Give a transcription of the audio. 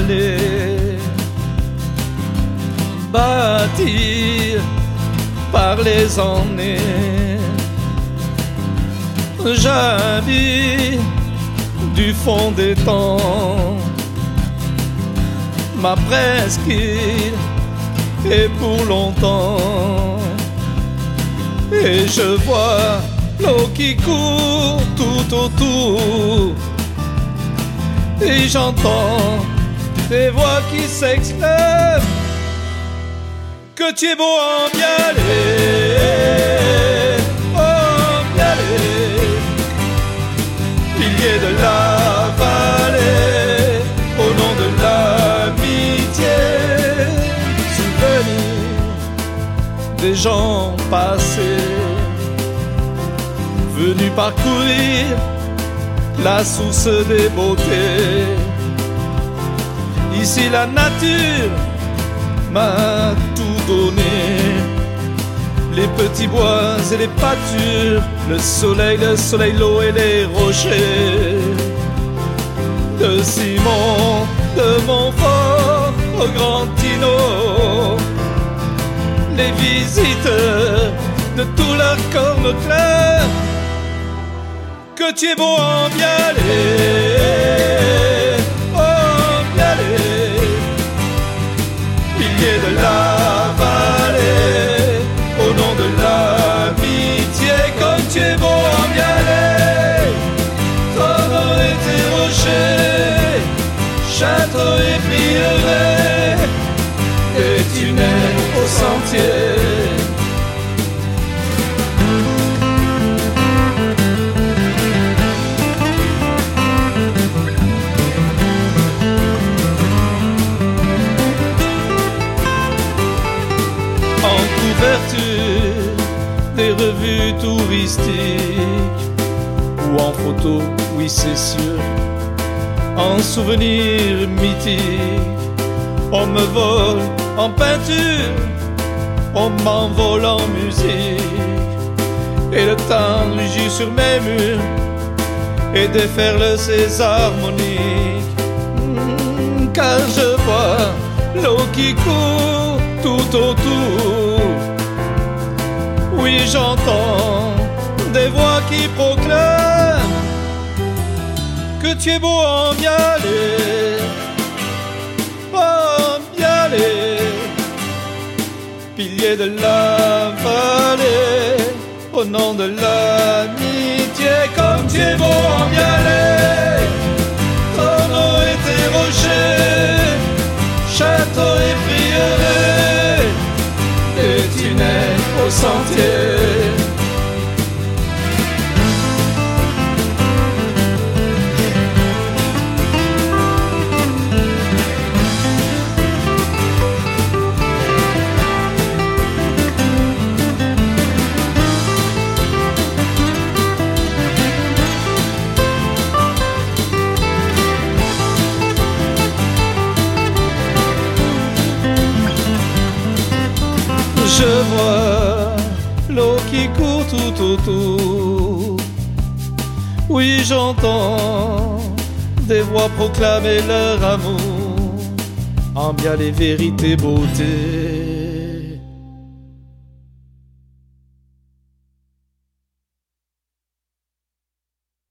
vallée bâtie par les années. Jaillit du fond des temps ma presqu'île est pour longtemps. Et je vois l'eau qui court tout autour, et j'entends des voix qui s'exclament que tu es beau en aller, en aller, pilier de la vallée, au nom de l'amitié, souvenir des gens passés, venus parcourir la source des beautés. Ici la nature m'a tout donné, les petits bois et les pâtures, le soleil, l'eau et les rochers. De Simon, de Montfort au Grand Tino, les visiteurs de tout leur corps clair, que tu es beau en aller, en aller, pilier de la vallée, au nom de l'amitié, comme tu es beau en aller, ton et tes rochers, château et prieuré, et tu nais au sentier. En couverture des revues touristiques, ou en photo, oui c'est sûr, en souvenir mythique. On me vole en peinture, on m'envole en musique, et le temps rugit sur mes murs et déferle ses harmoniques. Car je vois l'eau qui court tout autour, oui j'entends des voix qui proclament que tu es beau en y aller, en y aller, pilier de la vallée, au nom de l'amitié, comme tu es beau en y aller, ton eau et tes rochers, château et prieuré, et tu nais au sentier. Je vois l'eau qui court tout autour, oui j'entends des voix proclamer leur amour, en bien les vérités beautés.